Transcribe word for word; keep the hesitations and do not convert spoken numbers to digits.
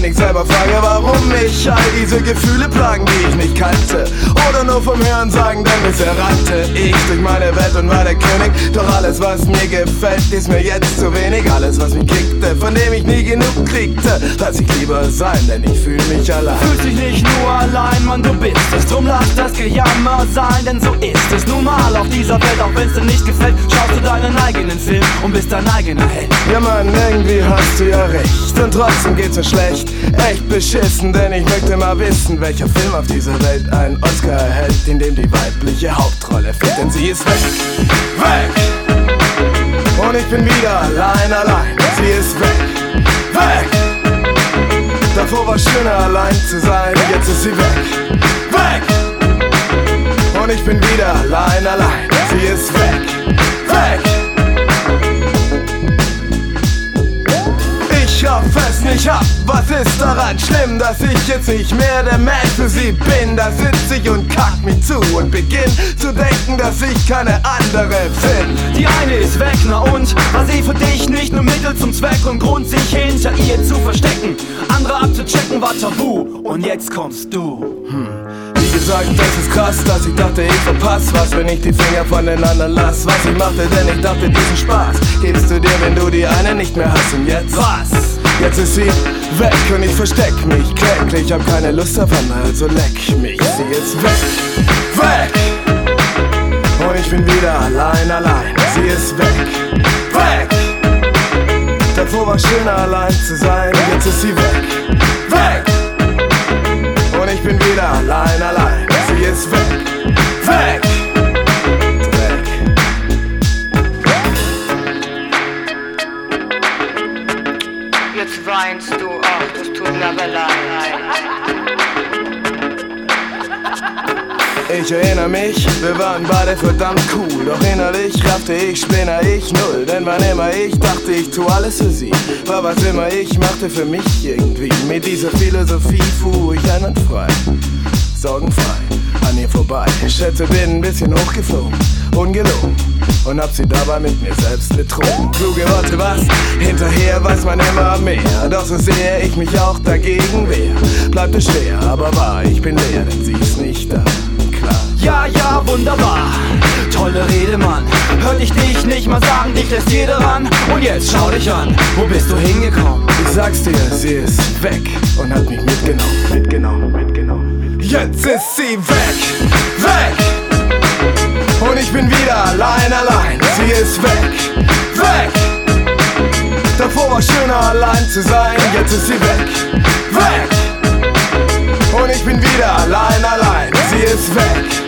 mich selber frage, warum mich all diese Gefühle plagen, die ich nicht kannte. Oder nur vom Hören sagen, denn bisher rannte ich durch meine Welt und war der König. Doch alles, was mir gefällt, ist mir jetzt zu wenig. Alles, was mich kickte, von dem ich nie genug kriegte, lass ich lieber sein, denn ich fühl mich allein. Fühlst dich nicht nur allein, Mann, du bist es. Drum lass das Gejammer sein, denn so ist es nun mal auf dieser Welt. Auch wenn's dir nicht gefällt, schaust du deinen eigenen Film und bist dein eigener Held. Ja Mann, irgendwie hast du ja recht und trotzdem geht's mir schlecht. Echt beschissen, denn ich möchte mal wissen, welcher Film auf dieser Welt einen Oscar erhält, in dem die weibliche Hauptrolle fehlt, denn sie ist weg. Weg! Und ich bin wieder allein, allein. Sie ist weg. Weg! Davor war schöner allein zu sein, jetzt ist sie weg. Weg! Und ich bin wieder allein, allein. Sie ist weg. Weg! Ich raff es nicht ab, was ist daran schlimm, dass ich jetzt nicht mehr der Mensch für sie bin? Da sitz ich und kack mich zu und beginn zu denken, dass ich keine andere bin. Die eine ist weg, na und? War sie für dich nicht nur Mittel zum Zweck und Grund, sich hinter ihr zu verstecken? Andere abzuchecken war tabu und jetzt kommst du. Hm. Wie gesagt, das ist krass, dass ich dachte, ich verpass was, wenn ich die Finger von den anderen lass. Was ich machte, denn ich dachte, diesen Spaß gibst du dir, wenn du die eine nicht mehr hast. Und jetzt? Was? Jetzt ist sie weg und ich versteck mich kläglich. Hab keine Lust auf andere, also leck mich. Sie ist weg, weg. Und ich bin wieder allein, allein. Sie ist weg, weg. Davor war schöner allein zu sein, jetzt ist sie weg, weg. Und ich bin wieder allein, allein. Sie ist weg, weg. Jetzt weinst du, ach, das tut mir aber leid. Ich erinnere mich, wir waren beide verdammt cool. Doch innerlich raffte ich, spinner ich null. Denn wann immer ich dachte, ich tu alles für sie, war was immer ich machte für mich irgendwie. Mit dieser Philosophie fuhr ich einwandfrei, sorgenfrei an ihr vorbei. Ich schätze, bin ein bisschen hochgeflogen, ungelogen, und hab sie dabei mit mir selbst betrogen. Kluge Worte, was? Hinterher weiß man immer mehr. Doch so sehr ich mich auch dagegen wehr, bleibt es schwer, aber wahr, ich bin leer, denn sie ist nicht da. Klar. Ja, ja, wunderbar. Tolle Rede, Mann. Hört ich dich nicht mal sagen, dich lässt jeder ran. Und jetzt schau dich an, wo bist du hingekommen? Ich sag's dir, sie ist weg und hat mich mitgenommen, mitgenommen, mitgenommen. Jetzt ist sie weg, weg. Und ich bin wieder allein, allein. Sie ist weg, weg. Davor war schöner allein zu sein, jetzt ist sie weg, weg. Und ich bin wieder allein, allein. Sie ist weg.